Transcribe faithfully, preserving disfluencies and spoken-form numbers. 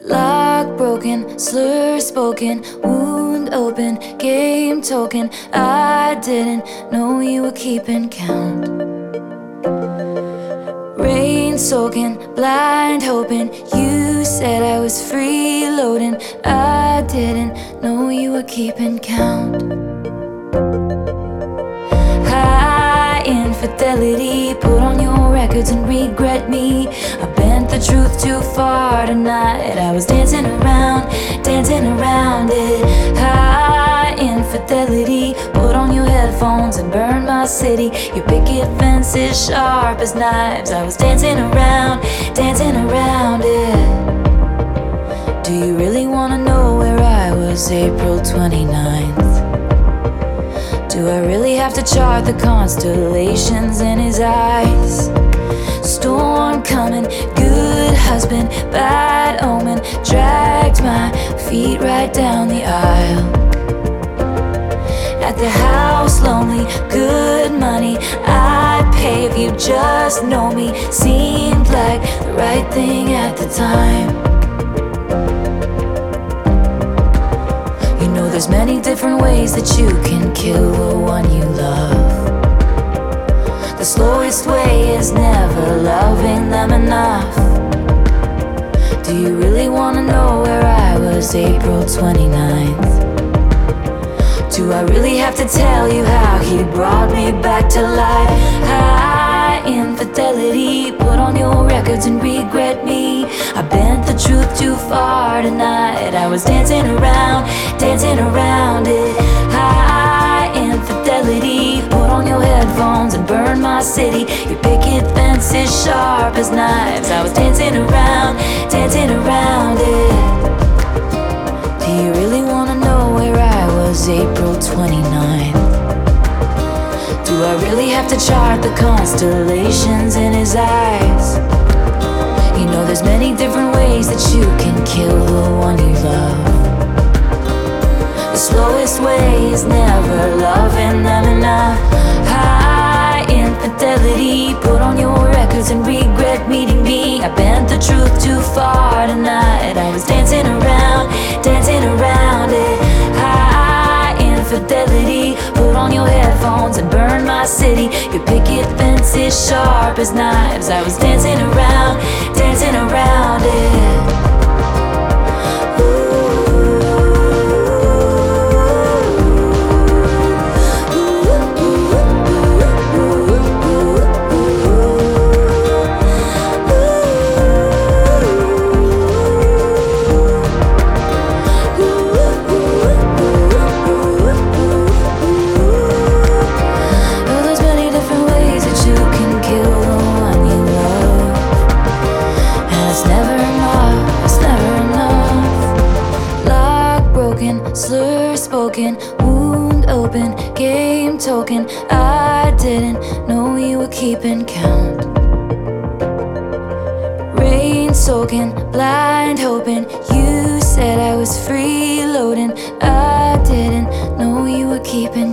Lock broken, slur spoken, wound open, game token. I didn't know you were keeping count. Rain soaking, blind hoping. You said I was freeloading. I didn't know you were keeping count. High infidelity, put on your records and regret me. I bent the truth too far tonight. I was dancing around, dancing around it. High infidelity, put on your headphones and burn my city. Your picket fence is sharp as knives. I was dancing around, dancing around it. Do you really wanna know where I was April twenty-ninth? Do I really have to chart the constellations in his eyes? Storm coming, good husband, bad omen. Dragged my feet right down the aisle. At the house, lonely, good money. I'd pay if you just know me. Seemed like the right thing at the time. You know there's many different ways that you can kill the one you love. The slowest way is never loving them enough. Do you really wanna know where I was April twenty-ninth? Do I really have to tell you how he brought me back to life? High infidelity, put on your records and regret me. I bent the truth too far tonight. I was dancing around, dancing around it. High infidelity, put on your headphones and burn my city. Your picket fence is sharp as knives. I was dancing around, dancing around it. Do you really wanna know where I was April twenty-ninth? Do I really have to chart the constellations in his eyes? You know there's many different ways that you can kill the one you love. The slowest way is never loving them enough. High infidelity, put on your records and regret meeting me. I bent the truth too far tonight. I was dancing around, dancing around it. High infidelity, put on your headphones and burn my city. Your picket fence is sharp as knives. I was dancing around, dancing around it. Slur spoken, wound open, game token. I didn't know you were keeping count. Rain soaking, blind hoping. You said I was freeloading. I didn't know you were keeping